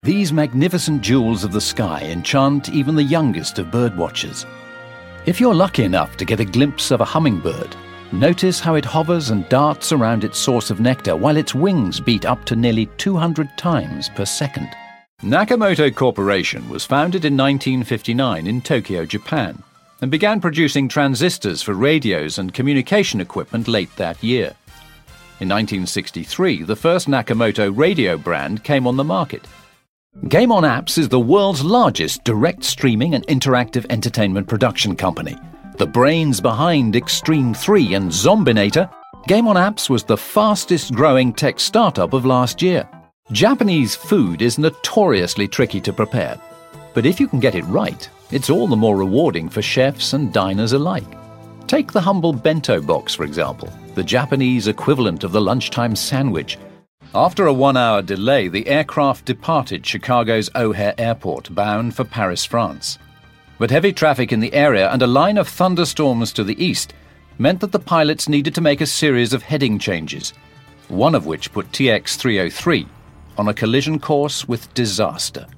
These magnificent jewels of the sky enchant even the youngest of birdwatchers. If you're lucky enough to get a glimpse of a hummingbird, notice how it hovers and darts around its source of nectar while its wings beat up to nearly 200 times per second. Nakamoto Corporation was founded in 1959 in Tokyo, Japan, and began producing transistors for radios and communication equipment late that year. In 1963, the first Nakamoto radio brand came on the market. Game On Apps is the world's largest direct streaming and interactive entertainment production company. The brains behind Extreme 3 and Zombinator, Game On Apps was the fastest-growing tech startup of last year. Japanese food is notoriously tricky to prepare, but if you can get it right, it's all the more rewarding for chefs and diners alike. Take the humble bento box, for example, the Japanese equivalent of the lunchtime sandwich. After a 1-hour delay, the aircraft departed Chicago's O'Hare Airport, bound for Paris, France. But heavy traffic in the area and a line of thunderstorms to the east meant that the pilots needed to make a series of heading changes, one of which put TX-303 on a collision course with disaster.